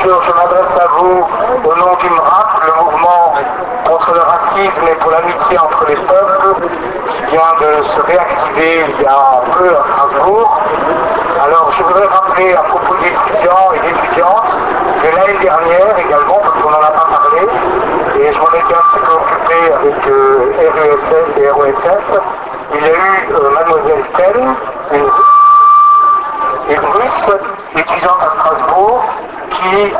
sûr, je m'adresse à vous au nom du MRAP, le mouvement contre le racisme et pour l'amitié entre les peuples, qui vient de se réactiver il y a peu à Strasbourg. Alors je voudrais rappeler à propos d'étudiants et d'étudiantes que l'année dernière également, parce qu'on n'en a pas parlé, et je m'en étais un petit peu occupé avec RESF et ROSF, il y a eu Mademoiselle Ten, une Russe étudiante à Strasbourg, qui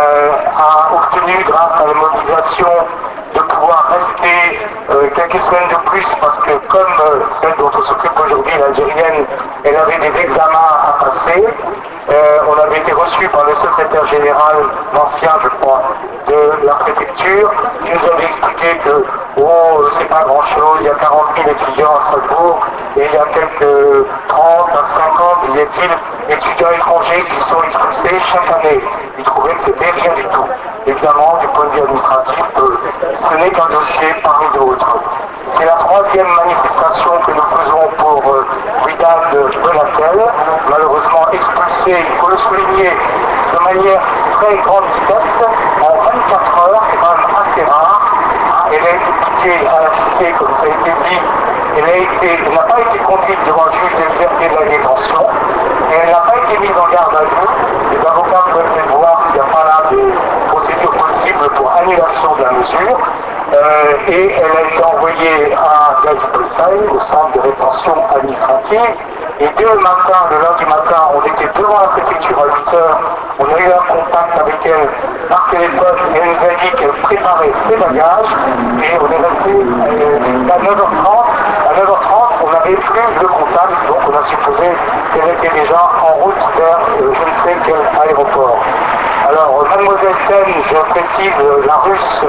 a obtenu, grâce à la mobilisation, de pouvoir rester quelques semaines de plus, parce que comme celle dont on s'occupe aujourd'hui, l'Algérienne, elle avait des examens à passer. On avait été reçu par le secrétaire général, l'ancien je crois, de la préfecture, qui nous avait expliqué que c'est pas grand chose, il y a 40 000 étudiants à Strasbourg, et il y a quelques 30 à 50, disait-il, étudiants étrangers qui sont expulsés chaque année. Il trouvait que c'était rien du tout. Évidemment, du point de vue administratif, ce n'est qu'un dossier parmi d'autres. C'est la troisième manifestation que nous faisons pour Widad Bellatel, malheureusement expulsé, il faut le souligner, de manière très grande vitesse, en 24 heures, c'est quand même assez rare. Elle a été piquée à la cité, comme ça a été dit, elle n'a pas été conduite devant le juge des libertés de la détention, et elle n'a pas été mise en garde à vue. Les avocats peuvent voir s'il n'y a pas là des procédures possibles pour annulation de la mesure. Et elle a été envoyée à Geiselsheim, au centre de rétention administrative. Et dès le matin, le lundi matin, on était devant la préfecture à 8 heures. On a eu un contact avec elle par téléphone et elle nous a dit qu'elle préparait ses bagages. Et on est resté jusqu'à 9h30. À 9h30, on n'avait plus de contact, donc on a supposé qu'elle était déjà en route vers je ne sais quel aéroport. Alors, Mademoiselle Sen, je précise, la Russe,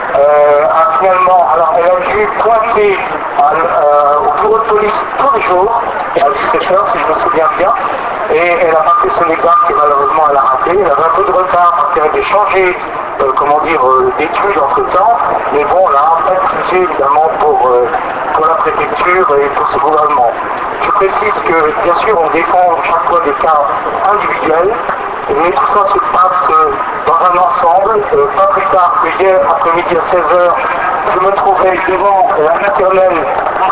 a finalement, alors elle a dû pointer au bureau de police tous les jours, à 17h si je me souviens bien, et elle a passé son examen que malheureusement elle a raté. Elle avait un peu de retard parce qu'elle avait changé, d'études entre temps, mais bon, là, pas de pitié évidemment pour la préfecture et pour ce gouvernement. Je précise que, bien sûr, on défend chaque fois des cas individuels, mais tout ça se passe dans un ensemble. Pas plus tard que hier après-midi à 16h, je me trouvais devant la maternelle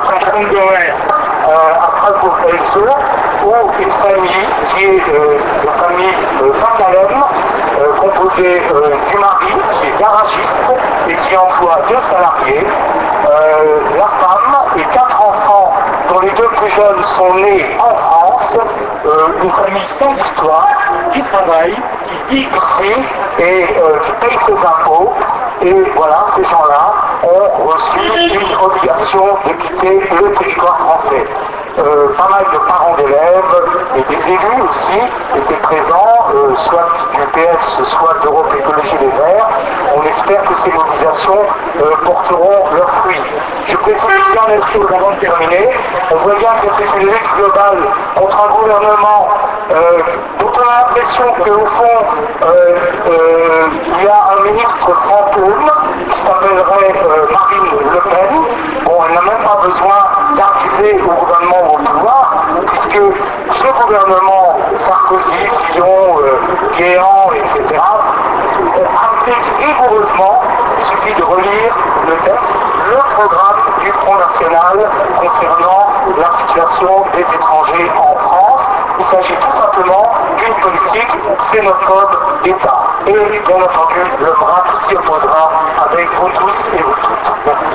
à Strasbourg-Elso, où une famille qui est de famille Macalem, composée du mari qui est garagiste et qui emploie 2 salariés, la femme et 4 enfants dont les 2 plus jeunes sont nés en France, une famille sans histoire, qui travaille, qui vit ici et qui paye ses impôts. Et voilà, ces gens-là ont reçu une obligation de quitter le territoire français. Pas mal de parents d'élèves et des élus aussi étaient présents, soit du PS, soit d'Europe Écologie Les Verts. On espère que ces mobilisations porteront leurs fruits. Je précise bien les choses avant de terminer. On voit bien que c'est une lutte globale contre un gouvernement dont on a l'impression qu'au fond, il y a un ministre fantôme qui s'appellerait Marine Le Pen. Bon, elle n'a même pas besoin d'arriver au gouvernement au pouvoir, puisque ce gouvernement, Sarkozy, Fillon, Guéant, etc., applique rigoureusement, il suffit de relire le texte, le programme du Front National concernant la situation des étrangers en France. Il s'agit tout simplement d'une politique xénophobe d'État. Et bien entendu, le MRAP s'y opposera avec vous tous et vous toutes. Merci.